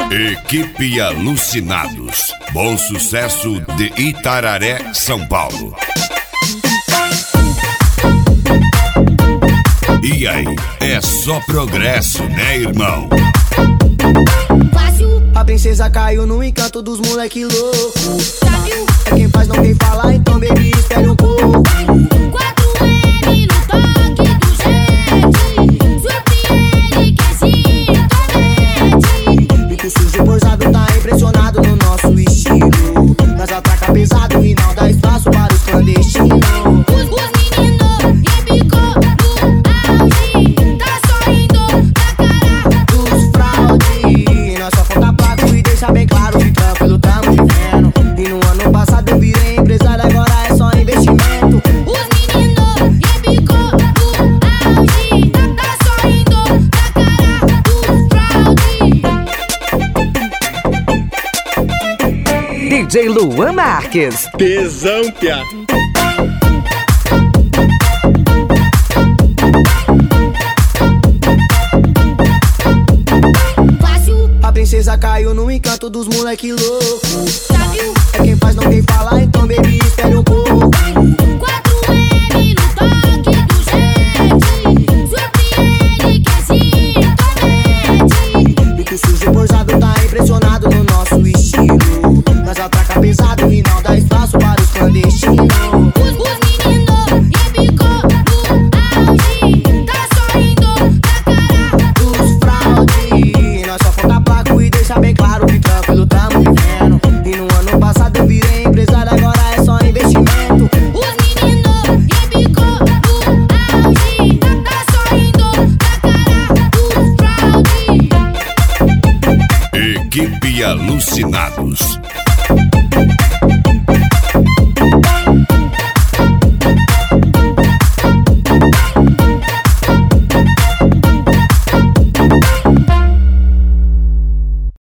Equipe Alucinados. Bom Sucesso de Itararé, São Paulo. E aí, é só progresso, né, irmão? A princesa caiu no encanto dos moleque louco. É quem faz, não quem fala, então baby, espere um pouco. 4M no toque do jet. Surpreende quem se intromete. E que o sujo pousado tá impressionado no nosso estilo. Nós atraca pesado e não dá espaço para os clandestinos. Os meninos embicou no auge. Tá sorrindo na cara Dos fraude, nós só falta placo e deixa bem claro que tranquilo tamo vivendo. E no ano passado eu virei empresário, agora é só investimento. Os meninos embicou no auge. Tá sorrindo na cara dos fraude. DJ Luan Marques. Tesão, piá. A princesa caiu no encanto dos moleque louco. É quem faz, não quem fala, então baby, espere um pouco. 4M no toque do jet. Surpreende quem se intromete. E que o sujo pousado tá impressionado no nosso estilo. Nós atraca pesado e não dá espaço para os clandestinos. Os meninos embicou no auge. Tá sorrindo na cara Dos fraude, nós só falta placo e deixa bem claro que tranquilo tamo vivendo. E no ano passado eu virei empresário, agora é só investimento. Os meninos embicou no auge. Tá sorrindo na cara dos fraude. Equipe Alucinados.